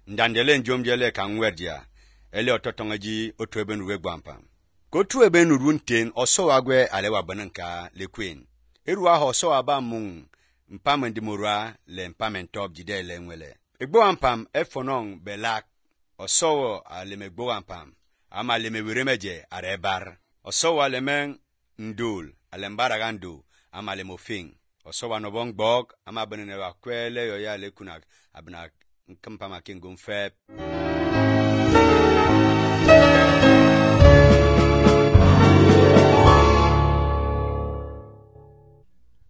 ndandele njomjele kanwerdia ele ototongaji otu ebe nuwe gwampam kotu ebe nurunten osowagwe alewa bananka lequeen eru aho sowa mung mpam ndimura le mpam top jidele nwele egbo ampam efonong belak osowo alemegbo ampam ama lemewiremeje arebar osowo alemeng ndul alembaragandu ama lemofing osowa nobong bog ama benene wa kwele yo ya lekunak abna nkampama kingum feb